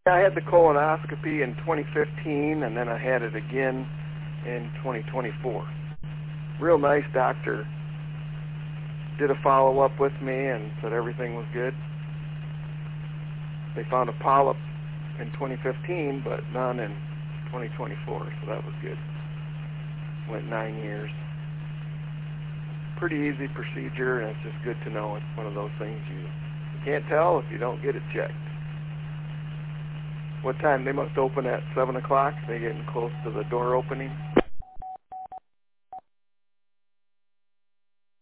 I had the colonoscopy in 2015, and then I had it again in 2024. Real nice doctor. Did a follow-up with me and said everything was good. They found a polyp in 2015, but none in 2024, so that was good. Went 9 years. Pretty easy procedure, and it's just good to know. It's one of those things you can't tell if you don't get it checked. What time? They must open at 7 o'clock. They're getting close to the door opening.